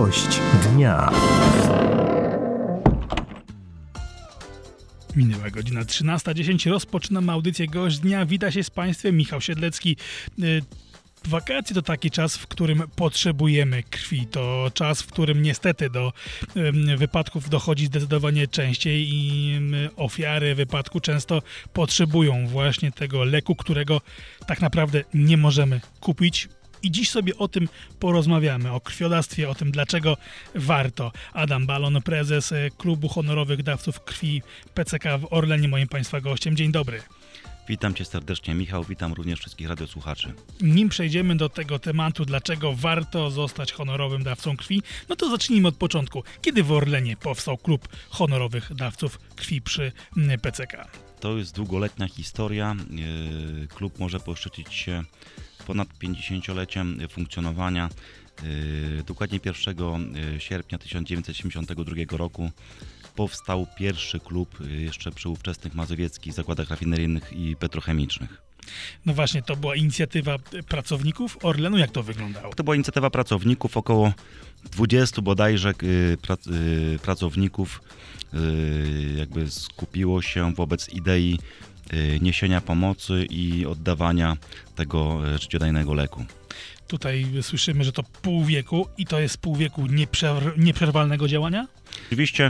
Gość dnia. Minęła godzina 13:10. Rozpoczynamy audycję Gość Dnia. Wita się z Państwem Michał Siedlecki. Wakacje to taki czas, w którym potrzebujemy krwi. To czas, w którym niestety do wypadków dochodzi zdecydowanie częściej i ofiary wypadku często potrzebują właśnie tego leku, którego tak naprawdę nie możemy kupić. I dziś sobie o tym porozmawiamy, o krwiodawstwie, o tym, dlaczego warto. Adam Balon, prezes Klubu Honorowych Dawców Krwi PCK w Orlenie, moim Państwa gościem. Dzień dobry. Witam Cię serdecznie, Michał, witam również wszystkich radiosłuchaczy. Nim przejdziemy do tego tematu, dlaczego warto zostać honorowym dawcą krwi, no to zacznijmy od początku. Kiedy w Orlenie powstał Klub Honorowych Dawców Krwi przy PCK? To jest długoletnia historia. Klub może poszczycić się ponad 50-leciem funkcjonowania. Dokładnie 1 sierpnia 1972 roku powstał pierwszy klub jeszcze przy ówczesnych mazowieckich zakładach rafineryjnych i petrochemicznych. No właśnie, to była inicjatywa pracowników Orlenu. Jak to wyglądało? To była inicjatywa pracowników, około 20 bodajże pracowników jakby skupiło się wobec idei niesienia pomocy i oddawania tego życiodajnego leku. Tutaj słyszymy, że to pół wieku i to jest pół wieku nieprzerwalnego działania? Oczywiście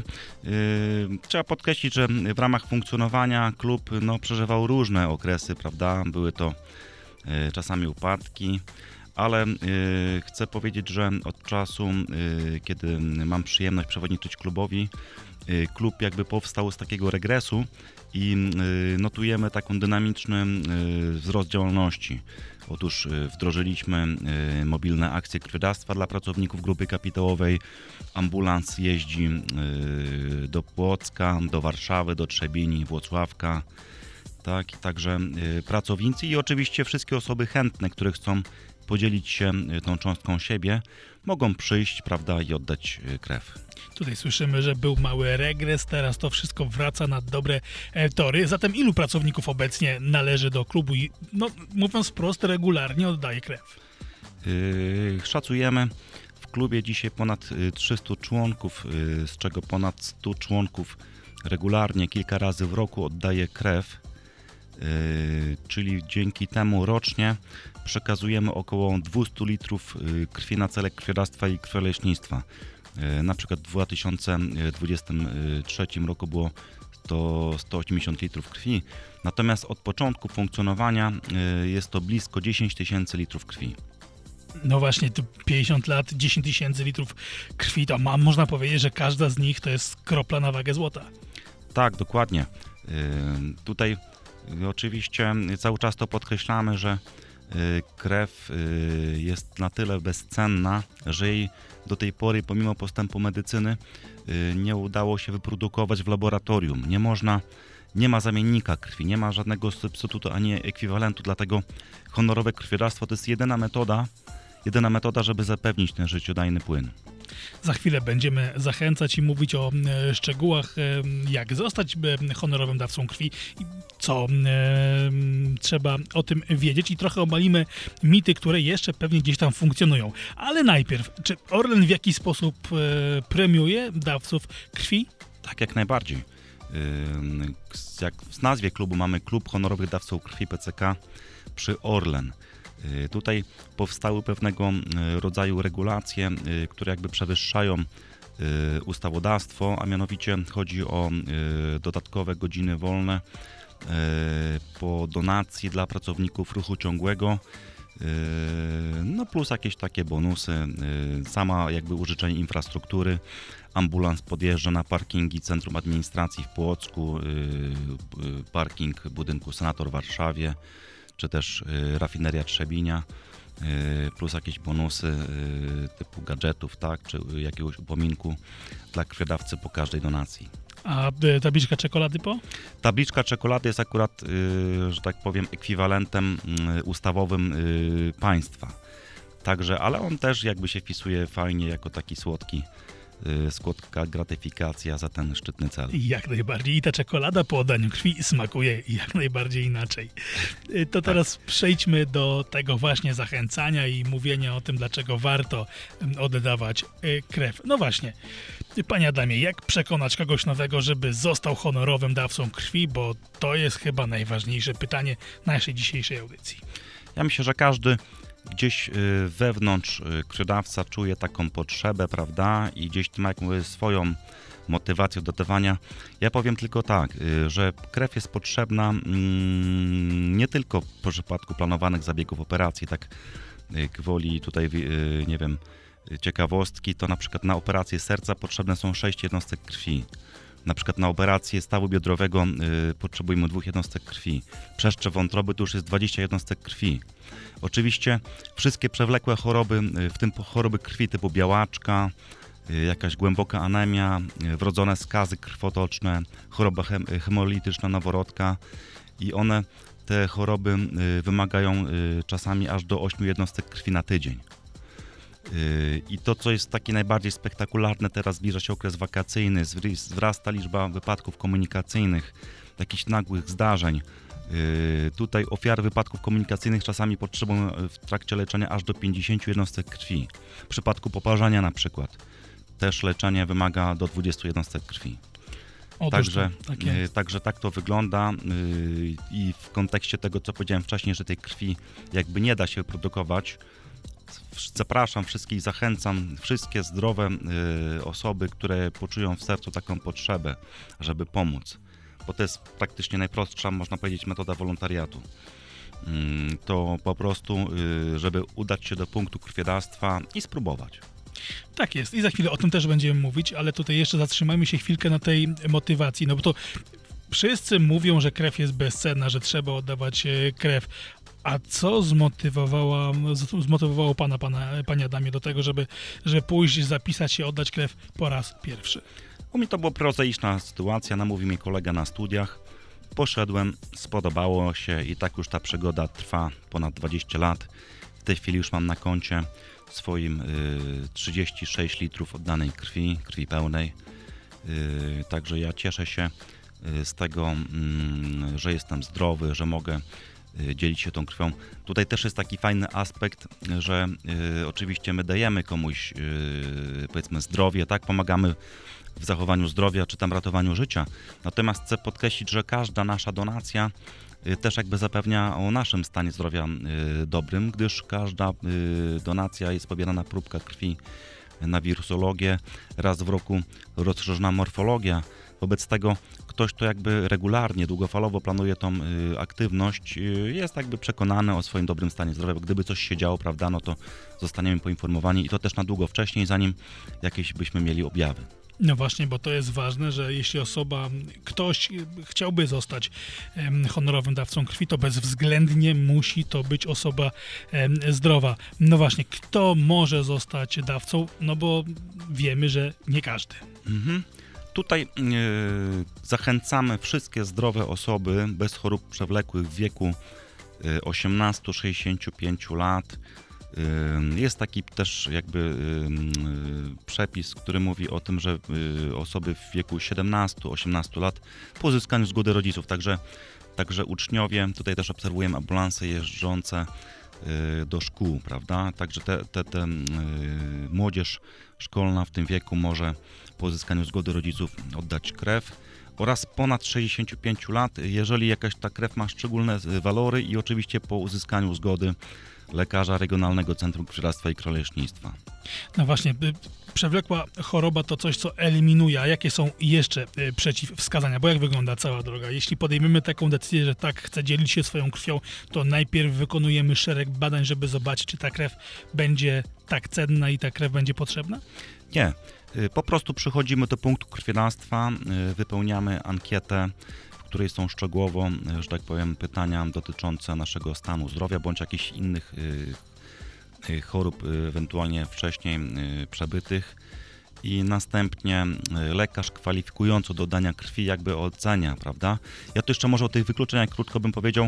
trzeba podkreślić, że w ramach funkcjonowania klub przeżywał różne okresy, prawda? Były to czasami upadki, ale chcę powiedzieć, że od czasu, kiedy mam przyjemność przewodniczyć klubowi, klub jakby powstał z takiego regresu i notujemy taką dynamiczny wzrost działalności. Otóż wdrożyliśmy mobilne akcje krwiodawstwa dla pracowników grupy kapitałowej. Ambulans jeździ do Płocka, do Warszawy, do Trzebini, Włocławka. Tak, i także pracownicy i oczywiście wszystkie osoby chętne, które chcą podzielić się tą cząstką siebie, mogą przyjść, prawda, i oddać krew. Tutaj słyszymy, że był mały regres, teraz to wszystko wraca na dobre tory. Zatem ilu pracowników obecnie należy do klubu i, mówiąc wprost, regularnie oddaje krew? Szacujemy w klubie dzisiaj ponad 300 członków, z czego ponad 100 członków regularnie kilka razy w roku oddaje krew. Czyli dzięki temu rocznie przekazujemy około 200 litrów krwi na cele krwiodawstwa i krwioleśnictwa. Na przykład w 2023 roku było to 180 litrów krwi, natomiast od początku funkcjonowania jest to blisko 10 tysięcy litrów krwi. No właśnie, tu 50 lat, 10 tysięcy litrów krwi, to można powiedzieć, że każda z nich to jest kropla na wagę złota. Tak, dokładnie. Tutaj oczywiście cały czas to podkreślamy, że krew jest na tyle bezcenna, że jej do tej pory, pomimo postępu medycyny, nie udało się wyprodukować w laboratorium. Nie ma zamiennika krwi, nie ma żadnego substytutu ani ekwiwalentu, dlatego honorowe krwiodawstwo to jest jedyna metoda, żeby zapewnić ten życiodajny płyn. Za chwilę będziemy zachęcać i mówić o szczegółach, jak zostać honorowym dawcą krwi i co trzeba o tym wiedzieć i trochę obalimy mity, które jeszcze pewnie gdzieś tam funkcjonują. Ale najpierw, czy Orlen w jakiś sposób premiuje dawców krwi? Tak, jak najbardziej. Jak w nazwie klubu mamy Klub Honorowych Dawców Krwi PCK przy Orlen. Tutaj powstały pewnego rodzaju regulacje, które jakby przewyższają ustawodawstwo, a mianowicie chodzi o dodatkowe godziny wolne po donacji dla pracowników ruchu ciągłego, plus jakieś takie bonusy, sama jakby użyczenie infrastruktury. Ambulans podjeżdża na parkingi Centrum Administracji w Płocku, parking budynku Senator w Warszawie, czy też rafineria Trzebinia, plus jakieś bonusy typu gadżetów, tak, czy jakiegoś upominku dla krwiodawcy po każdej donacji. A tabliczka czekolady po? Tabliczka czekolady jest akurat, że tak powiem, ekwiwalentem ustawowym państwa. Także, ale on też jakby się wpisuje fajnie jako taki słodki słodka gratyfikacja za ten szczytny cel. Jak najbardziej. I ta czekolada po oddaniu krwi smakuje jak najbardziej inaczej. To teraz przejdźmy do tego właśnie zachęcania i mówienia o tym, dlaczego warto oddawać krew. No właśnie, panie Adamie, jak przekonać kogoś nowego, żeby został honorowym dawcą krwi, bo to jest chyba najważniejsze pytanie naszej dzisiejszej audycji. Ja myślę, że każdy gdzieś wewnątrz krwiodawca czuje taką potrzebę, prawda, i gdzieś ma jakąś swoją motywację do dawania. Ja powiem tylko tak, że krew jest potrzebna nie tylko w przypadku planowanych zabiegów operacji, tak gwoli tutaj, nie wiem, ciekawostki, to na przykład na operację serca potrzebne są 6 jednostek krwi. Na przykład na operację stawu biodrowego potrzebujemy 2 jednostek krwi. Przeszczep wątroby to już jest 20 jednostek krwi. Oczywiście wszystkie przewlekłe choroby, w tym choroby krwi typu białaczka, jakaś głęboka anemia, wrodzone skazy krwotoczne, choroba hemolityczna noworodka i te choroby wymagają czasami aż do 8 jednostek krwi na tydzień. I to, co jest takie najbardziej spektakularne, teraz zbliża się okres wakacyjny, wzrasta liczba wypadków komunikacyjnych, jakichś nagłych zdarzeń. Tutaj ofiary wypadków komunikacyjnych czasami potrzebują w trakcie leczenia aż do 50 jednostek krwi. W przypadku poparzenia na przykład też leczenie wymaga do 20 jednostek krwi. Także tak to wygląda i w kontekście tego, co powiedziałem wcześniej, że tej krwi jakby nie da się produkować, zapraszam wszystkich, zachęcam wszystkie zdrowe osoby, które poczują w sercu taką potrzebę, żeby pomóc. Bo to jest praktycznie najprostsza, można powiedzieć, metoda wolontariatu. To po prostu, żeby udać się do punktu krwiodawstwa i spróbować. Tak jest i za chwilę o tym też będziemy mówić, ale tutaj jeszcze zatrzymajmy się chwilkę na tej motywacji, no bo to wszyscy mówią, że krew jest bezcenna, że trzeba oddawać krew. A co zmotywowało panie Adamie do tego, żeby pójść, zapisać się, oddać krew po raz pierwszy? U mnie to była prozaiczna sytuacja, namówił mnie kolega na studiach. Poszedłem, spodobało się i tak już ta przygoda trwa ponad 20 lat. W tej chwili już mam na koncie swoim 36 litrów oddanej krwi pełnej. Także ja cieszę się z tego, że jestem zdrowy, że mogę dzielić się tą krwią. Tutaj też jest taki fajny aspekt, że oczywiście my dajemy komuś powiedzmy zdrowie, tak, pomagamy w zachowaniu zdrowia czy tam ratowaniu życia. Natomiast chcę podkreślić, że każda nasza donacja też jakby zapewnia o naszym stanie zdrowia dobrym, gdyż każda donacja jest pobierana próbka krwi na wirusologię, raz w roku rozszerzona morfologia. Wobec tego ktoś, kto jakby regularnie, długofalowo planuje tą aktywność, jest jakby przekonany o swoim dobrym stanie zdrowia, bo gdyby coś się działo, prawda, no to zostaniemy poinformowani i to też na długo wcześniej, zanim jakieś byśmy mieli objawy. No właśnie, bo to jest ważne, że jeśli ktoś chciałby zostać honorowym dawcą krwi, to bezwzględnie musi to być osoba zdrowa. No właśnie, kto może zostać dawcą? No bo wiemy, że nie każdy. Tutaj zachęcamy wszystkie zdrowe osoby bez chorób przewlekłych w wieku 18-65 lat. Jest taki też jakby przepis, który mówi o tym, że osoby w wieku 17-18 lat po uzyskaniu zgody rodziców, także uczniowie, tutaj też obserwujemy ambulanse jeżdżące do szkół, prawda? Także te młodzież szkolna w tym wieku może po uzyskaniu zgody rodziców oddać krew oraz ponad 65 lat, jeżeli jakaś ta krew ma szczególne walory i oczywiście po uzyskaniu zgody lekarza Regionalnego Centrum Krwiodawstwa i Krwioleśnictwa. No właśnie, przewlekła choroba to coś, co eliminuje, a jakie są jeszcze przeciwwskazania? Bo jak wygląda cała droga? Jeśli podejmiemy taką decyzję, że tak, chcę dzielić się swoją krwią, to najpierw wykonujemy szereg badań, żeby zobaczyć, czy ta krew będzie tak cenna i ta krew będzie potrzebna? Nie. Po prostu przychodzimy do punktu krwiodawstwa, wypełniamy ankietę, w której są szczegółowo, że tak powiem, pytania dotyczące naszego stanu zdrowia bądź jakichś innych chorób ewentualnie wcześniej przebytych i następnie lekarz kwalifikujący do dania krwi jakby ocenia, prawda? Ja tu jeszcze może o tych wykluczeniach krótko bym powiedział.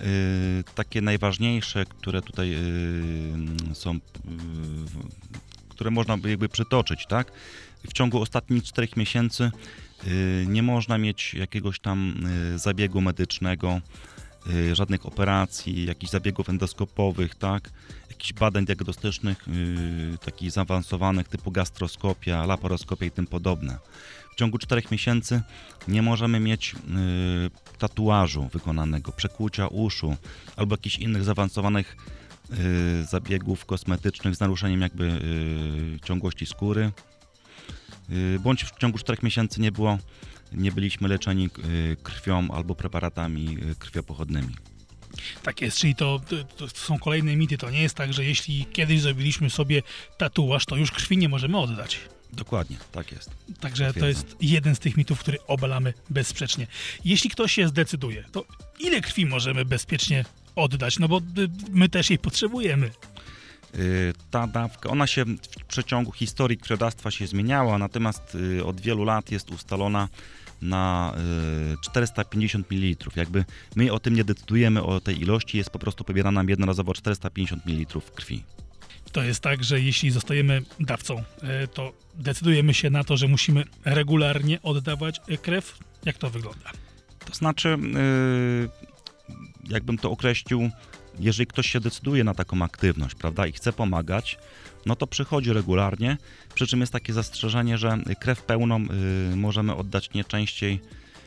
Takie najważniejsze, które tutaj są, które można by jakby przytoczyć, tak? W ciągu ostatnich 4 miesięcy nie można mieć jakiegoś tam zabiegu medycznego, żadnych operacji, jakichś zabiegów endoskopowych, tak? Jakichś badań diagnostycznych, takich zaawansowanych typu gastroskopia, laparoskopia i tym podobne. W ciągu 4 miesięcy nie możemy mieć tatuażu wykonanego, przekłucia uszu albo jakichś innych zaawansowanych zabiegów kosmetycznych z naruszeniem jakby ciągłości skóry. Bądź w ciągu 4 miesięcy nie byliśmy leczeni krwią albo preparatami krwiopochodnymi. Tak jest, czyli to są kolejne mity. To nie jest tak, że jeśli kiedyś zrobiliśmy sobie tatuaż, to już krwi nie możemy oddać. Dokładnie, tak jest. Także to jest jeden z tych mitów, który obalamy bezsprzecznie. Jeśli ktoś się zdecyduje, to ile krwi możemy bezpiecznie oddać? No bo my też jej potrzebujemy. Ta dawka, ona się w przeciągu historii krwiodawstwa się zmieniała, natomiast od wielu lat jest ustalona na 450 ml. Jakby my o tym nie decydujemy, o tej ilości, jest po prostu pobierana nam jednorazowo 450 ml krwi. To jest tak, że jeśli zostajemy dawcą, to decydujemy się na to, że musimy regularnie oddawać krew? Jak to wygląda? To znaczy, jakbym to określił, jeżeli ktoś się decyduje na taką aktywność, prawda, i chce pomagać, no to przychodzi regularnie, przy czym jest takie zastrzeżenie, że krew pełną możemy oddać nie częściej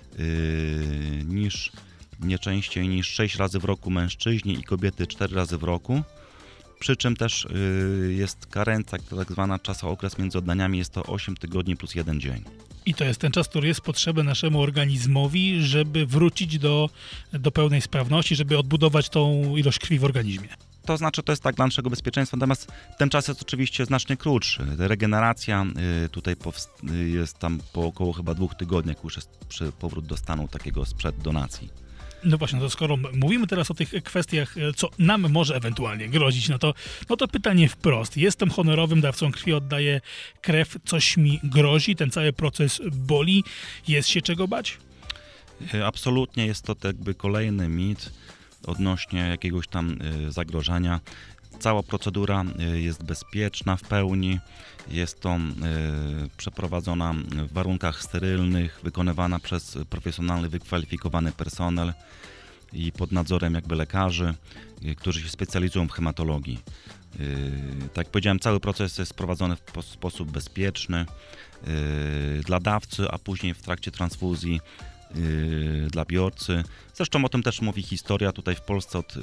niż 6 razy w roku mężczyźni i kobiety 4 razy w roku. Przy czym też jest karencja, tak zwana czasookres między oddaniami, jest to 8 tygodni plus 1 dzień. I to jest ten czas, który jest potrzebny naszemu organizmowi, żeby wrócić do pełnej sprawności, żeby odbudować tą ilość krwi w organizmie. To znaczy, to jest tak dla naszego bezpieczeństwa, natomiast ten czas jest oczywiście znacznie krótszy. Regeneracja tutaj jest tam po około chyba 2 tygodniach, już jest powrót do stanu takiego sprzed donacji. No właśnie, to skoro mówimy teraz o tych kwestiach, co nam może ewentualnie grozić, no to pytanie wprost. Jestem honorowym dawcą krwi, oddaję krew, coś mi grozi, ten cały proces boli, jest się czego bać? Absolutnie jest to jakby kolejny mit odnośnie jakiegoś tam zagrożenia. Cała procedura jest bezpieczna w pełni, jest to przeprowadzona w warunkach sterylnych, wykonywana przez profesjonalny, wykwalifikowany personel i pod nadzorem jakby lekarzy, którzy się specjalizują w hematologii. Tak jak powiedziałem, cały proces jest prowadzony w sposób bezpieczny dla dawcy, a później w trakcie transfuzji dla biorcy. Zresztą o tym też mówi historia. Tutaj w Polsce od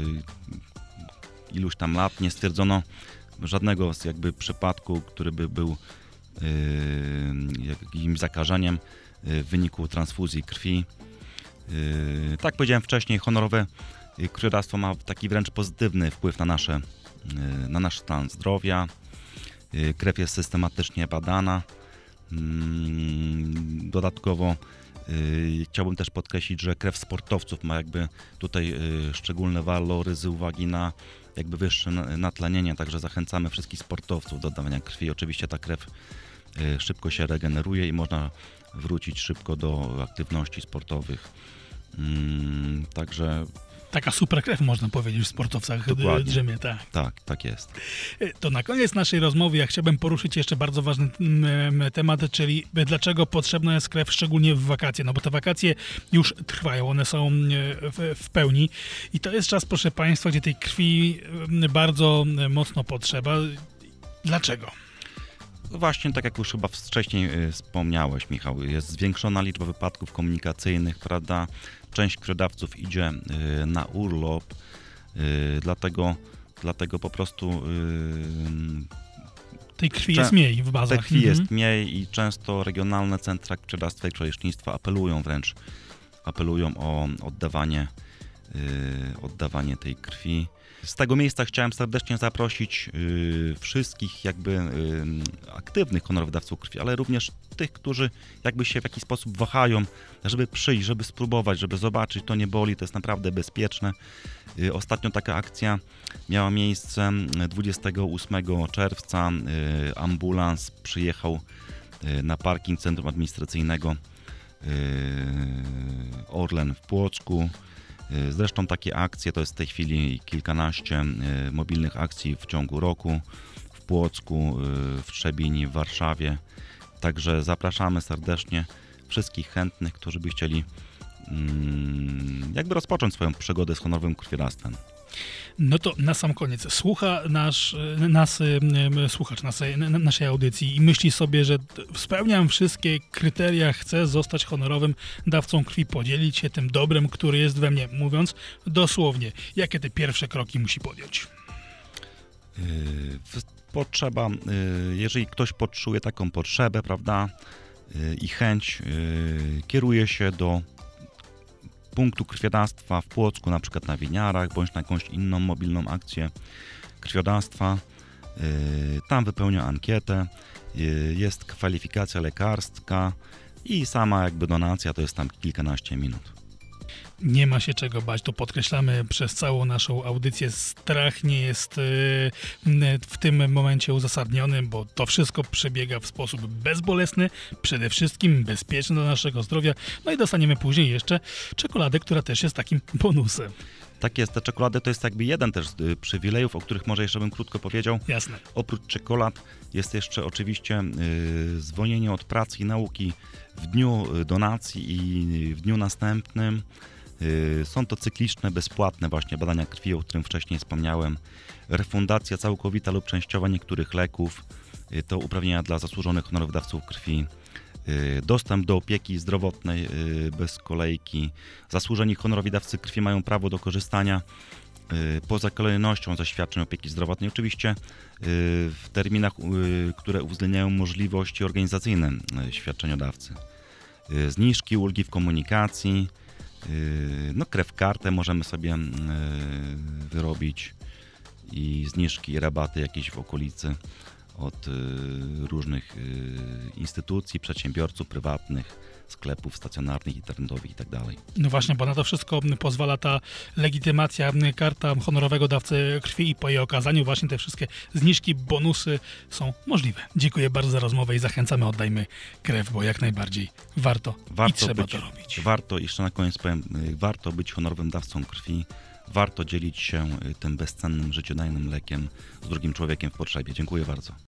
iluś tam lat nie stwierdzono żadnego z jakby przypadku, który by był jakimś zakażeniem w wyniku transfuzji krwi. Tak jak powiedziałem wcześniej, honorowe krwiodawstwo ma taki wręcz pozytywny wpływ na nasz stan zdrowia. Krew jest systematycznie badana. Dodatkowo chciałbym też podkreślić, że krew sportowców ma jakby tutaj szczególne walory z uwagi na jakby wyższe natlenienie, także zachęcamy wszystkich sportowców do oddawania krwi. Oczywiście ta krew szybko się regeneruje i można wrócić szybko do aktywności sportowych. Także... Taka super krew, można powiedzieć, w sportowcach drzemie, tak. Tak jest. To na koniec naszej rozmowy ja chciałbym poruszyć jeszcze bardzo ważny temat, czyli dlaczego potrzebna jest krew, szczególnie w wakacje. No bo te wakacje już trwają, one są w pełni i to jest czas, proszę Państwa, gdzie tej krwi bardzo mocno potrzeba. Dlaczego? Właśnie tak jak już chyba wcześniej wspomniałeś, Michał, jest zwiększona liczba wypadków komunikacyjnych, prawda? Część krwiodawców idzie na urlop, dlatego po prostu tej krwi jest mniej w bazach. Tej krwi jest mniej i często regionalne centra krwiodawstwa i człowiecznictwa apelują o oddawanie tej krwi. Z tego miejsca chciałem serdecznie zaprosić wszystkich jakby aktywnych honorowych dawców krwi, ale również tych, którzy jakby się w jakiś sposób wahają, żeby przyjść, żeby spróbować, żeby zobaczyć, to nie boli, to jest naprawdę bezpieczne. Ostatnio taka akcja miała miejsce 28 czerwca. Ambulans przyjechał na parking Centrum Administracyjnego Orlen w Płocku. Zresztą takie akcje to jest w tej chwili kilkanaście mobilnych akcji w ciągu roku. W Płocku, w Trzebini, w Warszawie. Także zapraszamy serdecznie wszystkich chętnych, którzy by chcieli jakby rozpocząć swoją przygodę z honorowym krwiodawstwem. No to na sam koniec słuchacz naszej audycji i myśli sobie, że spełniam wszystkie kryteria, chcę zostać honorowym dawcą krwi, podzielić się tym dobrem, który jest we mnie, mówiąc dosłownie, jakie te pierwsze kroki musi podjąć? Potrzeba, jeżeli ktoś poczuje taką potrzebę, prawda, i chęć, kieruje się do punktu krwiodawstwa w Płocku, na przykład na Winiarach, bądź na jakąś inną mobilną akcję krwiodawstwa. Tam wypełnia ankietę, jest kwalifikacja lekarska i sama jakby donacja to jest tam kilkanaście minut. Nie ma się czego bać, to podkreślamy przez całą naszą audycję. Strach nie jest w tym momencie uzasadniony, bo to wszystko przebiega w sposób bezbolesny, przede wszystkim bezpieczny dla naszego zdrowia. No i dostaniemy później jeszcze czekoladę, która też jest takim bonusem. Tak jest, te czekolady to jest jakby jeden też z przywilejów, o których może jeszcze bym krótko powiedział. Jasne. Oprócz czekolad jest jeszcze oczywiście zwolnienie od pracy i nauki w dniu donacji i w dniu następnym. Są to cykliczne, bezpłatne właśnie badania krwi, o którym wcześniej wspomniałem. Refundacja całkowita lub częściowa niektórych leków. To uprawnienia dla zasłużonych honorowych dawców krwi. Dostęp do opieki zdrowotnej bez kolejki. Zasłużeni honorowi dawcy krwi mają prawo do korzystania poza kolejnością ze świadczeń opieki zdrowotnej. Oczywiście w terminach, które uwzględniają możliwości organizacyjne świadczeniodawcy. Zniżki, ulgi w komunikacji. No, krew kartę możemy sobie wyrobić i zniżki i rabaty jakieś w okolicy od różnych instytucji, przedsiębiorców prywatnych, sklepów stacjonarnych, internetowych itd. No właśnie, bo na to wszystko pozwala ta legitymacja, karta honorowego dawcy krwi i po jej okazaniu właśnie te wszystkie zniżki, bonusy są możliwe. Dziękuję bardzo za rozmowę i zachęcamy, oddajmy krew, bo jak najbardziej warto i trzeba to robić. Warto, jeszcze na koniec powiem, warto być honorowym dawcą krwi, warto dzielić się tym bezcennym, życiodajnym lekiem z drugim człowiekiem w potrzebie. Dziękuję bardzo.